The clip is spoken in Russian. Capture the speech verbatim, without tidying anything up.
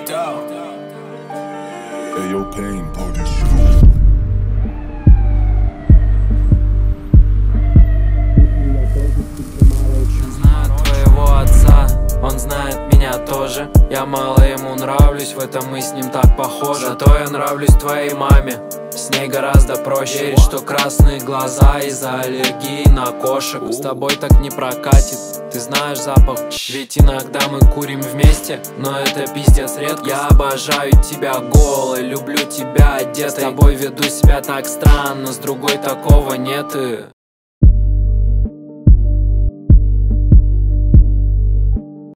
Ayo, Pain, pull this shit. Знаю твоего отца, он знает меня тоже. Я мало ему нравлюсь, в этом мы с ним так похожи. Зато я нравлюсь твоей маме, с ней гораздо проще. Верить, что красные глаза из-за аллергии на кошек. С тобой так не прокатит, ты знаешь запах. Ведь иногда мы курим вместе, но это пиздец редко. Я обожаю тебя голой, люблю тебя одетой. С тобой веду себя так странно, с другой такого нет и...